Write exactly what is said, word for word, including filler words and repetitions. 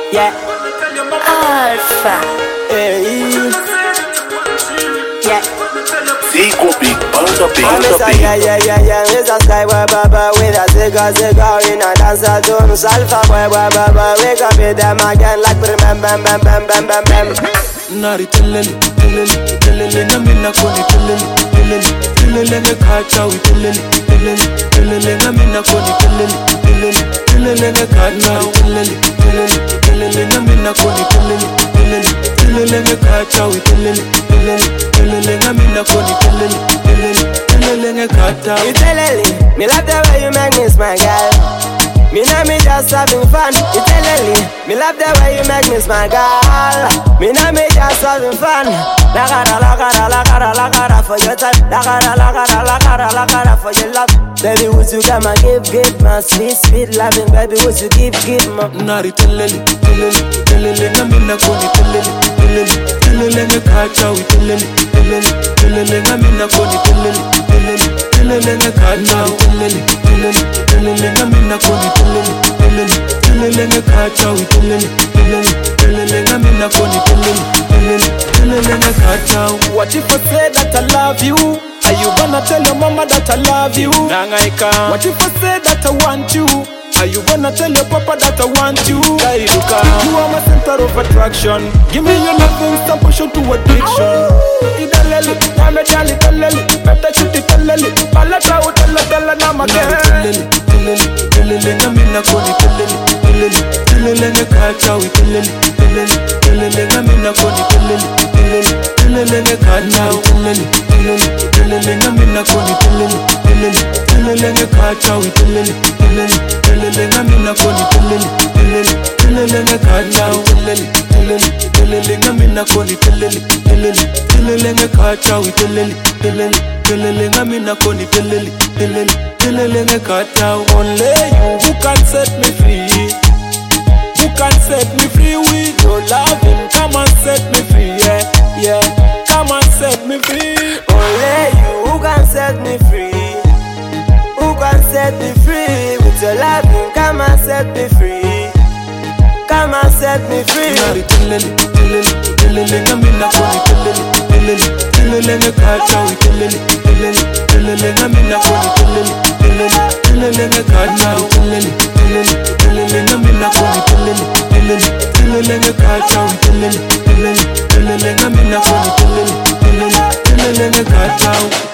Yeah. Alpha. Hey. Yeah. Zico big, bounder big, I'm bounder a big. yeah, yeah, yeah, yeah. With a sky boy, baba, with a cigar, cigar in a dancer tune. Alpha boy, boy, baba, wake up with them again like bam, bam, bam, bam, bam, bam, bam. Nari telele, telele, telele, na mina koni telele, telele, telele, na kacha wi telele, telele, telele, na mina koni telele, telele, telele, na kacha wi telele, telele, telele, na mina koni telele, telele, telele, na kacha wi telele, telele, telele, na mina koni telele, telele, telele, na kacha. You telele, me love the way you make me smile, girl. Me nah me just having fun. You telele, me love the way you make me smile, girl. Me nah me just having fun. La cara, la cara, la cara, la cara for your time. La cara, la cara, la cara, la cara for your love. Baby, would you come and give, give my sweet, sweet loving? Baby, would you give, give my Nari telele, telele, telele, na mina koni telele, telele, telele, na kacha wi telele, telele, telele, na mina koni telele, telele, telele, na kacha wi telele, telele, telele, na mina koni telele, telele, telele, na kacha wi telele, telele, telele, na mina koni telele, telele, telele, na kacha wi. What if I say that I love you? Are you gonna tell your mama that I love you? Nangaika. What if I say that I want you? Are you gonna tell your papa that I want you? You are my center of attraction. Give me your loving, some push you to addiction. Idalele, name dali dalele, better shoot it dalele. Balata utala dala nama girl. Telele, telele, telele, na mina koni telele, telele, telele, na kacha wi telele, telele, telele, na mina koni telele, telele, telele, na kacha wi telele, telele, telele, na mina koni telele, telele, telele, na kacha wi telele, telele, telele, na mina koni telele, telele, telele, na kacha wi telele, telele, telele, na mina koni telele, telele, telele, na kacha wi telele, telele, telele, na mina koni telele, telele, telele, na kacha wi. Only you who can set me free. Who can set me free with your loving? Come and set me free, yeah, yeah. Come and set me free. only you who can set me free. Who can set me free with your loving? Come and set me free. Come and set me free. Nari telele, telele, telele, na mina koni telele, telele, telele, na kacha wi telele, telele, telele, na mina koni telele, telele, telele, na kacha wi telele, telele, telele, na mina koni telele, telele, telele, na kacha wi telele, telele, telele, na mina koni telele, telele, telele, na kacha wi.